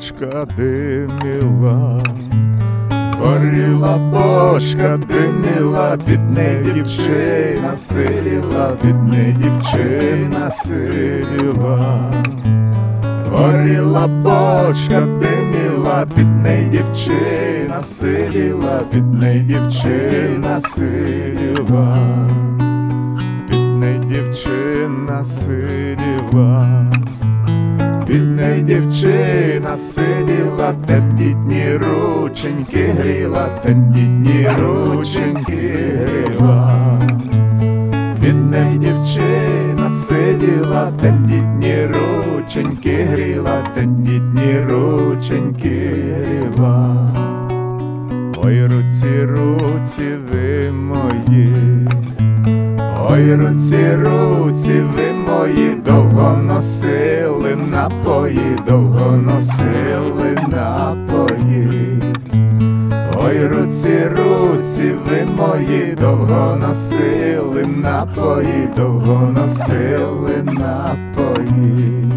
бочка диміла, горіла бочка диміла, під нею дівчина сиділа, під нею дівчина сиділа. Горіла бочка диміла, під нею дівчина сиділа, під нею дівчина сиділа, під нею дівчина сиділа, під нею дівчина сиділа, тендітні рученьки гріла, тендітні рученьки гріла. Під нею дівчина сиділа, тендітні рученьки гріла, тендітні рученьки гріла. Ой, руці, руці ви мої, ой, руці, руці ви мої, довго носили напої, довго носили напої. Ой, руці, руці ви мої, довго носили напої, довго носили напої.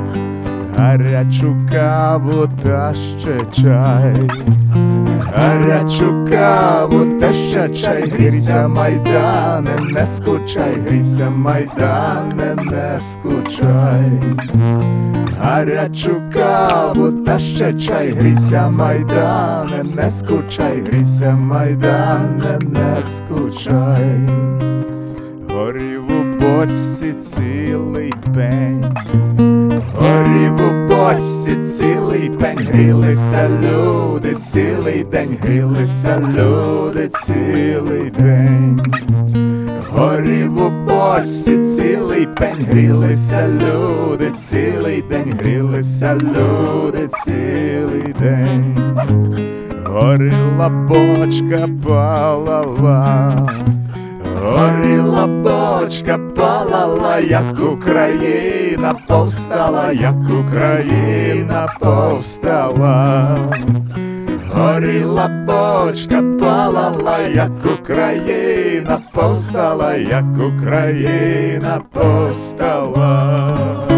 Гарячу каву та ще чай, гарячу каву та ще чай, грійся, майдане, не скучай, грійся, майдане, не скучай. Гарячу каву та ще чай, грійся, майдане, не скучай, грійся, майдане, не скучай. Горів у бочці цілий пень, горів у бочці цілий пень, грілися люди цілий день, грілися люди цілий день. Горів у бочці цілий пень, грілися люди цілий день, грілися люди цілий день. Горіла бочка палала, горіла бочка палала, як Україна повстала, як Україна повстала. Горіла бочка палала, як Україна повстала, як Україна повстала.